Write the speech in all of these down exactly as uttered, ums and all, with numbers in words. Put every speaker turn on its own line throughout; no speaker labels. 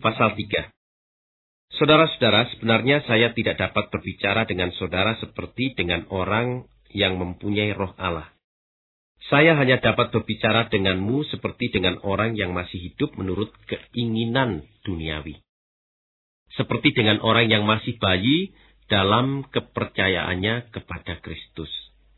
Pasal tiga. Saudara-saudara, sebenarnya saya tidak dapat berbicara dengan saudara seperti dengan orang yang mempunyai roh Allah. Saya hanya dapat berbicara denganmu seperti dengan orang yang masih hidup menurut keinginan duniawi. Seperti dengan orang yang masih bayi dalam kepercayaannya kepada Kristus.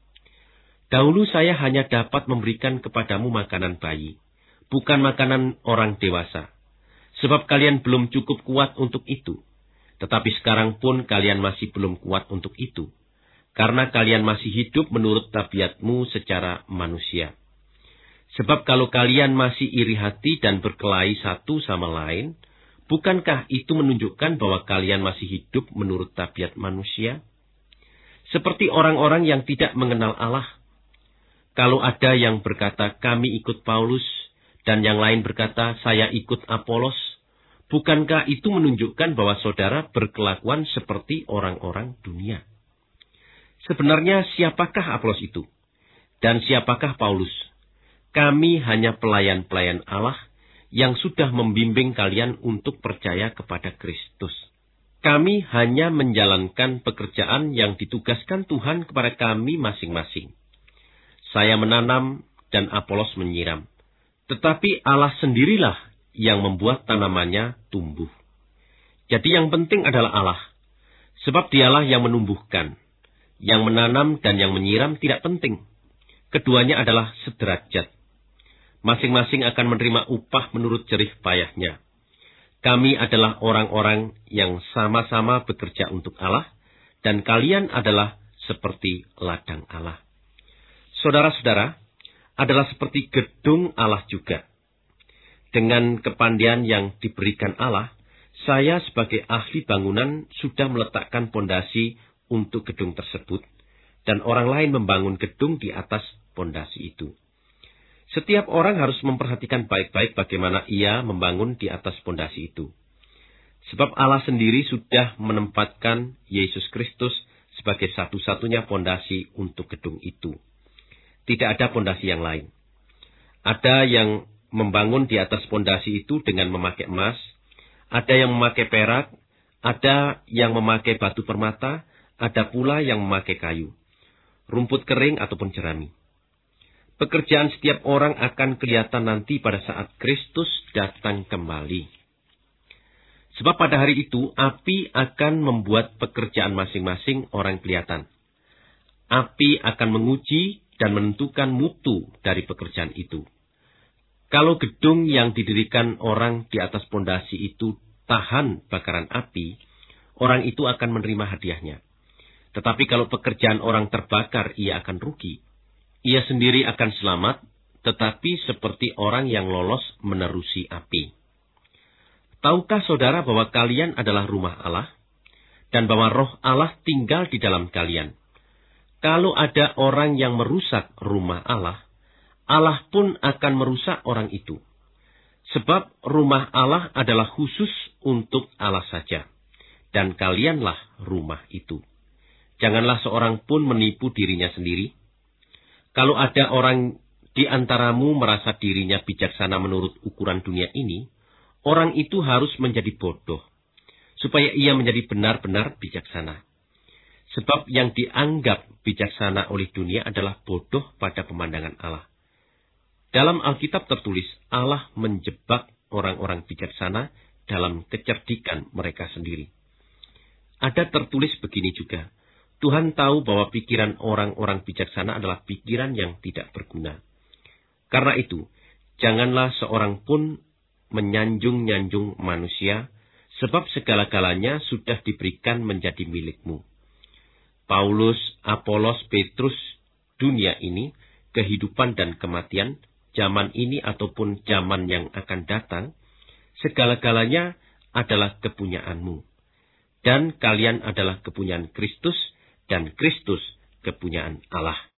Dahulu saya hanya dapat memberikan kepadamu makanan bayi, bukan makanan orang dewasa. Sebab kalian belum cukup kuat untuk itu. Tetapi sekarang pun kalian masih belum kuat untuk itu. Karena kalian masih hidup menurut tabiatmu secara manusia. Sebab kalau kalian masih iri hati dan berkelahi satu sama lain, bukankah itu menunjukkan bahwa kalian masih hidup menurut tabiat manusia? Seperti orang-orang yang tidak mengenal Allah. Kalau ada yang berkata, kami ikut Paulus, dan yang lain berkata, saya ikut Apolos, bukankah itu menunjukkan bahwa saudara berkelakuan seperti orang-orang dunia? Sebenarnya siapakah Apolos itu? Dan siapakah Paulus? Kami hanya pelayan-pelayan Allah yang sudah membimbing kalian untuk percaya kepada Kristus. Kami hanya menjalankan pekerjaan yang ditugaskan Tuhan kepada kami masing-masing. Saya menanam dan Apolos menyiram. Tetapi Allah sendirilah yang membuat tanamannya tumbuh. Jadi yang penting adalah Allah. Sebab dialah yang menumbuhkan. Yang menanam dan yang menyiram tidak penting. Keduanya adalah sederajat. Masing-masing akan menerima upah menurut jerih payahnya. Kami adalah orang-orang yang sama-sama bekerja untuk Allah. Dan kalian adalah seperti ladang Allah. Saudara-saudara, adalah seperti gedung Allah juga. Dengan kepandaian yang diberikan Allah, saya sebagai ahli bangunan sudah meletakkan pondasi untuk gedung tersebut, dan orang lain membangun gedung di atas pondasi itu. Setiap orang harus memperhatikan baik-baik bagaimana ia membangun di atas pondasi itu. Sebab Allah sendiri sudah menempatkan Yesus Kristus sebagai satu-satunya pondasi untuk gedung itu. Tidak ada pondasi yang lain. Ada yang membangun di atas pondasi itu dengan memakai emas, ada yang memakai perak, ada yang memakai batu permata, ada pula yang memakai kayu, rumput kering ataupun jerami. Pekerjaan setiap orang akan kelihatan nanti pada saat Kristus datang kembali. Sebab pada hari itu, api akan membuat pekerjaan masing-masing orang kelihatan. Api akan menguji dan menentukan mutu dari pekerjaan itu. Kalau gedung yang didirikan orang di atas pondasi itu tahan bakaran api, orang itu akan menerima hadiahnya. Tetapi kalau pekerjaan orang terbakar, ia akan rugi. Ia sendiri akan selamat, tetapi seperti orang yang lolos menerusi api. Tahukah saudara bahwa kalian adalah rumah Allah, dan bahwa roh Allah tinggal di dalam kalian? Kalau ada orang yang merusak rumah Allah, Allah pun akan merusak orang itu. Sebab rumah Allah adalah khusus untuk Allah saja, dan kalianlah rumah itu. Janganlah seorang pun menipu dirinya sendiri. Kalau ada orang di antaramu merasa dirinya bijaksana menurut ukuran dunia ini, orang itu harus menjadi bodoh, supaya ia menjadi benar-benar bijaksana. Sebab yang dianggap bijaksana oleh dunia adalah bodoh pada pemandangan Allah. Dalam Alkitab tertulis, Allah menjebak orang-orang bijaksana dalam kecerdikan mereka sendiri. Ada tertulis begini juga, Tuhan tahu bahwa pikiran orang-orang bijaksana adalah pikiran yang tidak berguna. Karena itu, janganlah seorang pun menyanjung-nyanjung manusia, sebab segala-galanya sudah diberikan menjadi milikmu. Paulus, Apolos, Petrus, dunia ini, kehidupan dan kematian, zaman ini ataupun zaman yang akan datang, segala-galanya adalah kepunyaanmu. Dan kalian adalah kepunyaan Kristus, dan Kristus kepunyaan Allah.